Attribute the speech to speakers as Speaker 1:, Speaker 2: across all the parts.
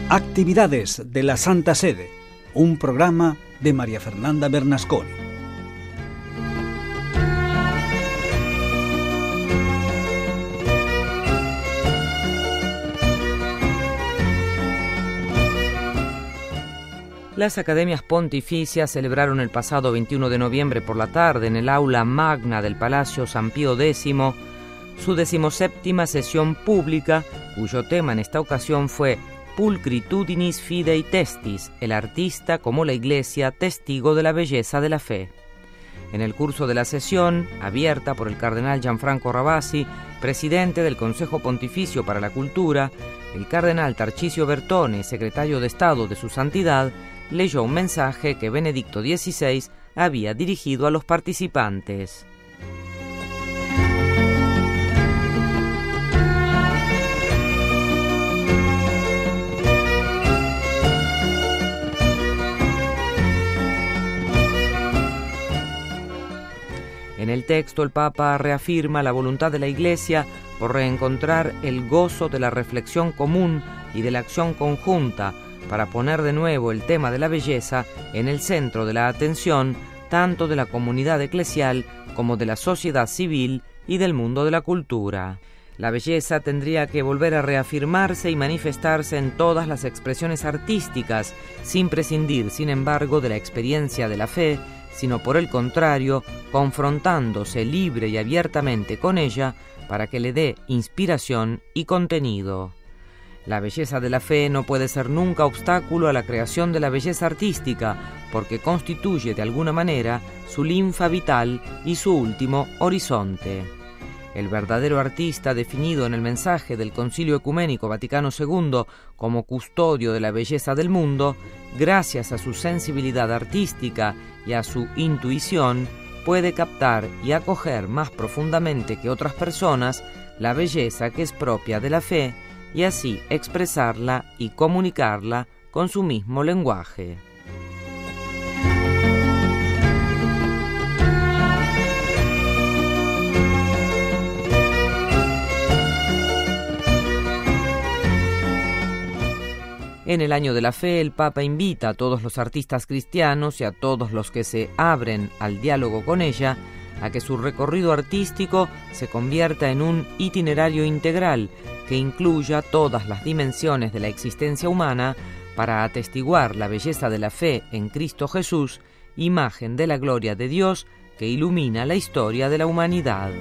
Speaker 1: Actividades de la Santa Sede, un programa de María Fernanda Bernasconi.
Speaker 2: Las Academias Pontificias celebraron el pasado 21 de noviembre por la tarde en el aula magna del Palacio San Pío X su 17ª sesión pública, cuyo tema en esta ocasión fue Pulcritudinis Fidei Testis, el artista como la Iglesia, testigo de la belleza de la fe. En el curso de la sesión, abierta por el cardenal Gianfranco Ravasi, presidente del Consejo Pontificio para la Cultura, el cardenal Tarcisio Bertone, secretario de Estado de su Santidad, leyó un mensaje que Benedicto XVI había dirigido a los participantes. En el texto, el Papa reafirma la voluntad de la Iglesia por reencontrar el gozo de la reflexión común y de la acción conjunta, para poner de nuevo el tema de la belleza en el centro de la atención tanto de la comunidad eclesial como de la sociedad civil y del mundo de la cultura. La belleza tendría que volver a reafirmarse y manifestarse en todas las expresiones artísticas, sin prescindir, sin embargo, de la experiencia de la fe, sino por el contrario, confrontándose libre y abiertamente con ella para que le dé inspiración y contenido. La belleza de la fe no puede ser nunca obstáculo a la creación de la belleza artística, porque constituye de alguna manera su linfa vital y su último horizonte. El verdadero artista, definido en el mensaje del Concilio Ecuménico Vaticano II como custodio de la belleza del mundo, gracias a su sensibilidad artística y a su intuición, puede captar y acoger más profundamente que otras personas la belleza que es propia de la fe y así expresarla y comunicarla con su mismo lenguaje. En el Año de la Fe, el Papa invita a todos los artistas cristianos y a todos los que se abren al diálogo con ella a que su recorrido artístico se convierta en un itinerario integral que incluya todas las dimensiones de la existencia humana para atestiguar la belleza de la fe en Cristo Jesús, imagen de la gloria de Dios que ilumina la historia de la humanidad.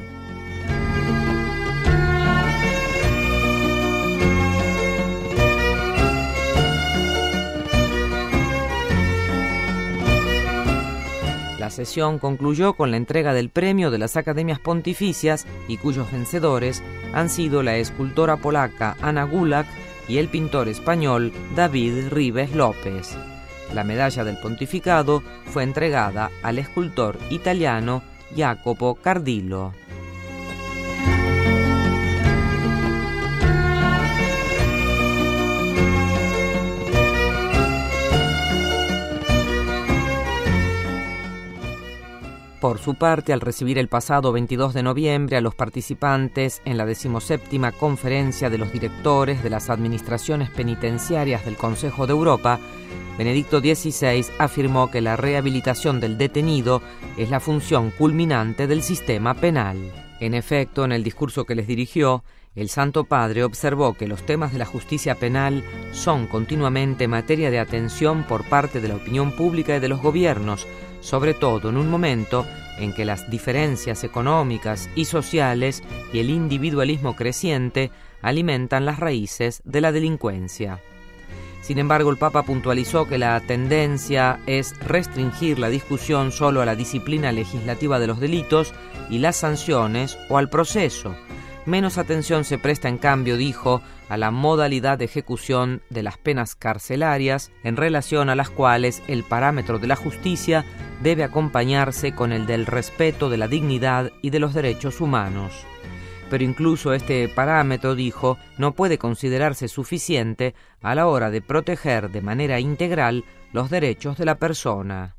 Speaker 2: La sesión concluyó con la entrega del premio de las Academias Pontificias y cuyos vencedores han sido la escultora polaca Anna Gulak y el pintor español David Rives López. La medalla del pontificado fue entregada al escultor italiano Jacopo Cardillo. Por su parte, al recibir el pasado 22 de noviembre a los participantes en la 17ª Conferencia de los Directores de las Administraciones Penitenciarias del Consejo de Europa, Benedicto XVI afirmó que la rehabilitación del detenido es la función culminante del sistema penal. En efecto, en el discurso que les dirigió, el Santo Padre observó que los temas de la justicia penal son continuamente materia de atención por parte de la opinión pública y de los gobiernos, sobre todo en un momento en que las diferencias económicas y sociales y el individualismo creciente alimentan las raíces de la delincuencia. Sin embargo, el Papa puntualizó que la tendencia es restringir la discusión solo a la disciplina legislativa de los delitos y las sanciones o al proceso. Menos atención se presta, en cambio, dijo, a la modalidad de ejecución de las penas carcelarias, en relación a las cuales el parámetro de la justicia debe acompañarse con el del respeto de la dignidad y de los derechos humanos. Pero incluso este parámetro, dijo, no puede considerarse suficiente a la hora de proteger de manera integral los derechos de la persona.